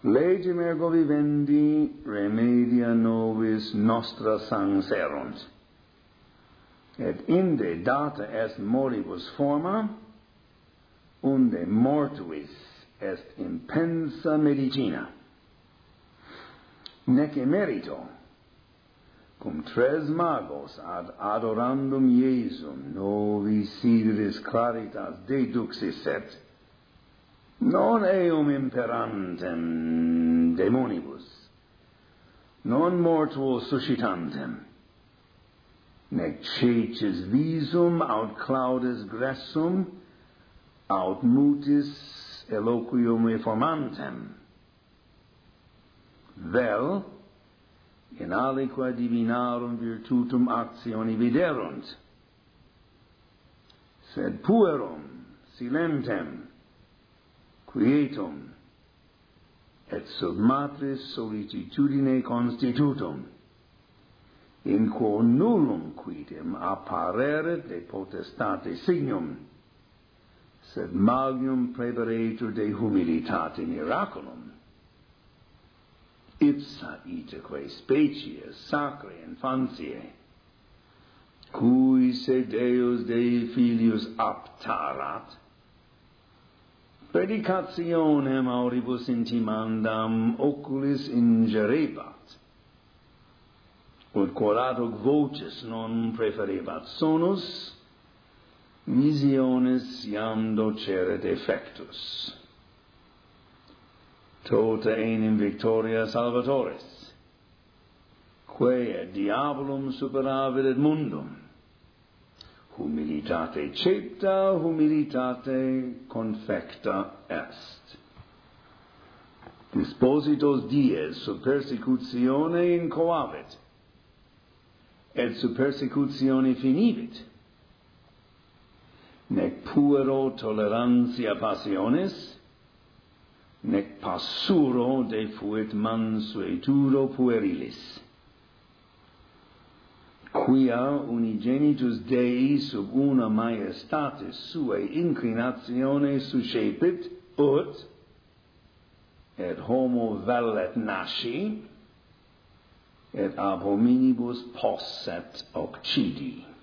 Legem ergo vivendi remedia nobis nostra sanserunt. Et inde data est moribus forma, unde mortuis est impensa medicina. Nec emerito, cum tres magos ad adorandum Iesum novi sideris claritas deduxis et, non eum imperantem demonibus, non mortuo suscitantem, nec cecis visum aut claudes gressum, aut mutis eloquium reformantem. Vel, in aliqua divinarum virtutum actioni viderunt, sed puerum silentem quietum et sub matris solitudine constitutum, in quo nullum quidem appareret de potestate signum, sed magnum preveretur de humilitate miraculum. Ipsa itaque species sacrae infantiae, cui se Deus Dei filius aptarat, predicationem auribus intimandam oculis ingerebat, ut quod ad hoc vocis non preferebat sonus, visiones iam doceret effectus. Tota enim victoria salvatoris, quae et diabolum superavit et mundum, humilitate cepta, humilitate confecta est. Dispositos dies sub persecutione incoavit, et sub persecutione finivit, nec puero tolerantia passionis, nec passuro defuit mansuetudo puerilis. Quia unigenitus Dei sub una maestatis suae inclinatione suscepit, ut, et homo vellet nasci, et ab hominibus posset occidi.